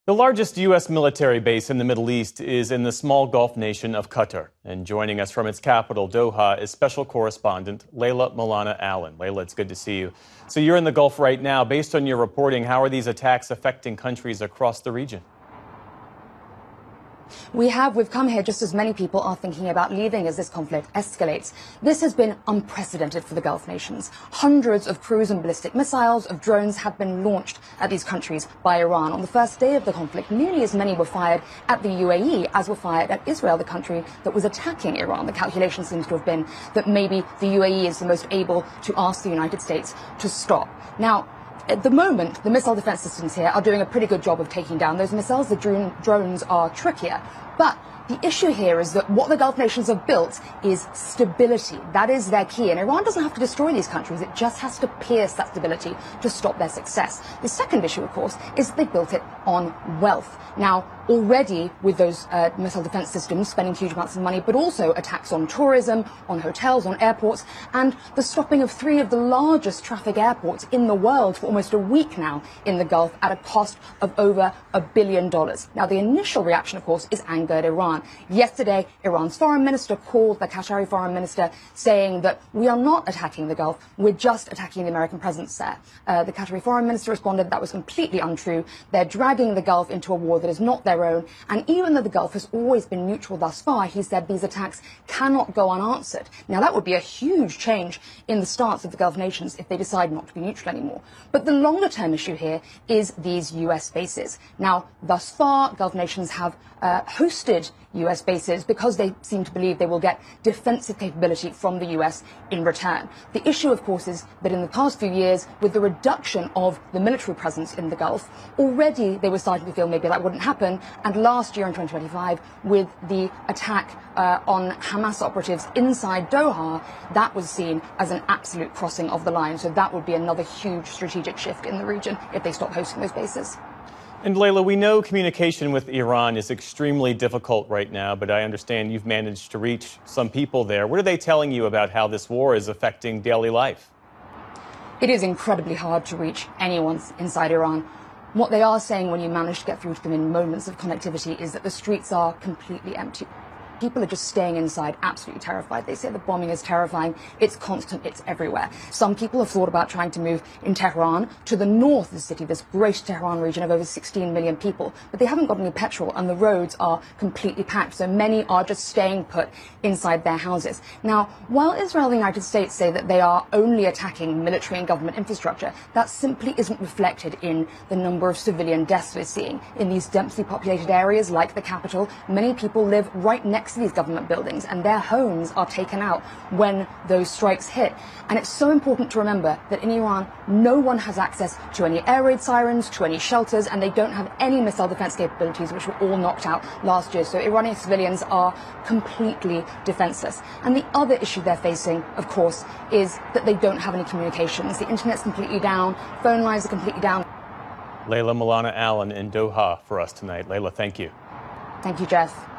The largest U.S. military base in the Middle East is in the small Gulf nation of Qatar. And joining us from its capital, Doha, is special correspondent Leila Milana Allen. Leila, it's good to see you. So you're in the Gulf right now. Based on your reporting, how are these attacks affecting countries across the region? We've come here just as many people are thinking about leaving as this conflict escalates. This has been unprecedented for the Gulf nations. Hundreds of cruise and ballistic missiles, of drones have been launched at these countries by Iran. On the first day of the conflict, nearly as many were fired at the UAE as were fired at Israel, the country that was attacking Iran. The calculation seems to have been that maybe the UAE is the most able to ask the United States to stop. Now, at the moment, the missile defense systems here are doing a pretty good job of taking down those missiles. The drones are trickier. But the issue here is that what the Gulf nations have built is stability. That is their key. And Iran doesn't have to destroy these countries. It just has to pierce that stability to stop their success. The second issue, of course, is that they built it on wealth. Now, already with those missile defense systems spending huge amounts of money, but also attacks on tourism, on hotels, on airports, and the stopping of 3 of the largest traffic airports in the world for almost a week now in the Gulf at a cost of over $1 billion. Now, the initial reaction, of course, is anger at Iran. Yesterday, Iran's foreign minister called the Qatari foreign minister saying that we are not attacking the Gulf, we're just attacking the American presence there. The Qatari foreign minister responded that was completely untrue. They're dragging the Gulf into a war that is not their own. And even though the Gulf has always been neutral thus far, he said these attacks cannot go unanswered. Now, that would be a huge change in the stance of the Gulf nations if they decide not to be neutral anymore. But the longer term issue here is these US bases. Now, thus far, Gulf nations have hosted US bases because they seem to believe they will get defensive capability from the US in return. The issue, of course, is that in the past few years, with the reduction of the military presence in the Gulf, already they were starting to feel maybe that wouldn't happen. And last year in 2025, with the attack on Hamas operatives inside Doha, that was seen as an absolute crossing of the line. So that would be another huge strategic shift in the region if they stop hosting those bases. And Leila, we know communication with Iran is extremely difficult right now, but I understand you've managed to reach some people there. What are they telling you about how this war is affecting daily life? It is incredibly hard to reach anyone inside Iran. What they are saying when you manage to get through to them in moments of connectivity is that the streets are completely empty. People are just staying inside, absolutely terrified. They say the bombing is terrifying. It's constant. It's everywhere. Some people have thought about trying to move in Tehran to the north of the city, this great Tehran region of over 16 million people. But they haven't got any petrol and the roads are completely packed. So many are just staying put inside their houses. Now, while Israel and the United States say that they are only attacking military and government infrastructure, that simply isn't reflected in the number of civilian deaths we're seeing. In these densely populated areas like the capital, many people live right next to these government buildings and their homes are taken out when those strikes hit. And it's so important to remember that in Iran, no one has access to any air raid sirens, to any shelters, and they don't have any missile defense capabilities, which were all knocked out last year. So Iranian civilians are completely defenseless. And the other issue they're facing, of course, is that they don't have any communications. The internet's completely down, phone lines are completely down. Leila Milana Allen in Doha for us tonight. Leila, thank you. Thank you, Jeff.